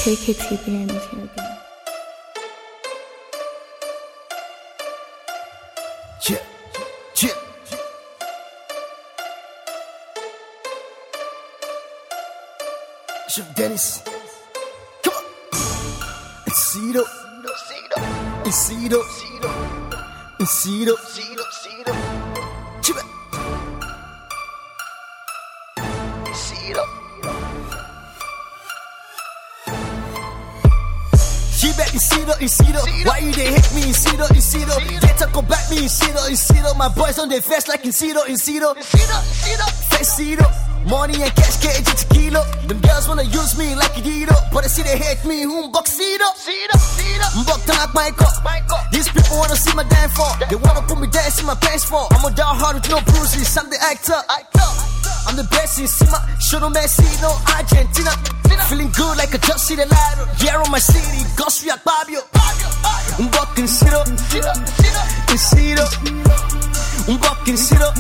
KKTBM is here again. Yeah, yeah. Chef Dennis, come on. Incido, Incido, Incido, Chiba, Incido. She back Incido. Why you they hate me Incido? Can't talk about me Incido. My boys on their vest like Incido. Festido. Money and cash, KG tequila. Them girls wanna use me like a Dido, but I see they hate me, boxido. Mbok tanak my cup. These people wanna see my downfall. They wanna put me dance in my pants for. I'm a down hard with no bruises, I'm the actor. I'm the best in Sima, show no Messi, no Argentina. Feeling good like I just see the light. Yeah, on my city, Ghost React Fabio. Mbok Incido. Mbok Incido.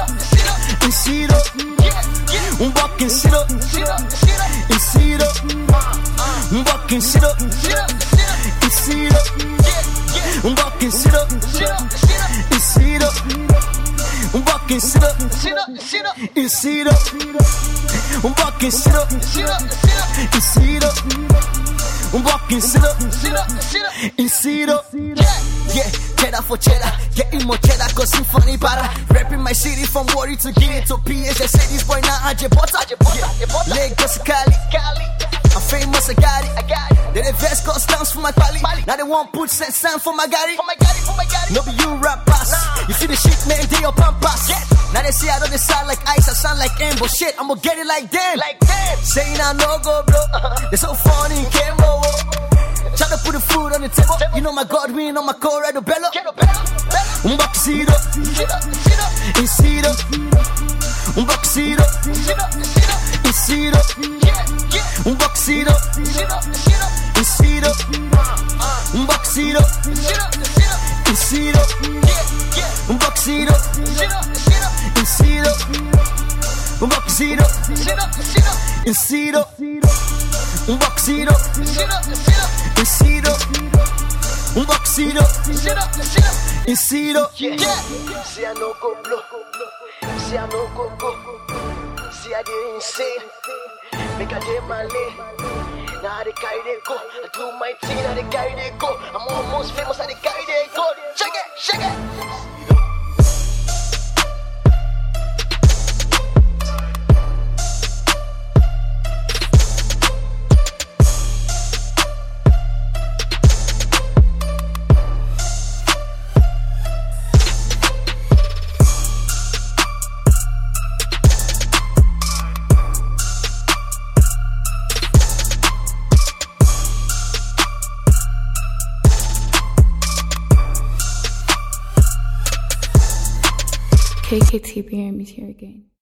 Un buck Incido, Incido, un buck Incido, Incido, un buck Incido, Incido, un buck Incido, Incido, un buck Incido, Incido, un buck Incido, Incido. Yeah, cheddar for cheddar, getting more cheddar cause I'm funny para. Rapping my city from Worry to Guinea to PS. I say this boy now Ajebota. Lagos Cali, I'm famous, I got it. Then the vest got stamps for my quali. Now they want put sense for my Gary. No be you rap pass. You see the shit man, they your pampas. Now they say I don't sound like ice, I sound like amber. Shit, I'ma get it like them. Saying I no go bro. They're so funny, Kemo. Tryna put the food on the table. You know my Godwin on my Colorado Bello. Un boxido, Incido, un boxido, Incido, un boxido, Incido, un boxido, Incido, un boxido, Incido, un boxido, Incido, un boxido, Incido, un boxido, Incido. See I no go blow, see I no go go, see I get insane, make I get my lane. Now they carry they go, I do my thing, now they carry they go. I'm almost famous, now they carry they go. Shake it. KKTBM is here again.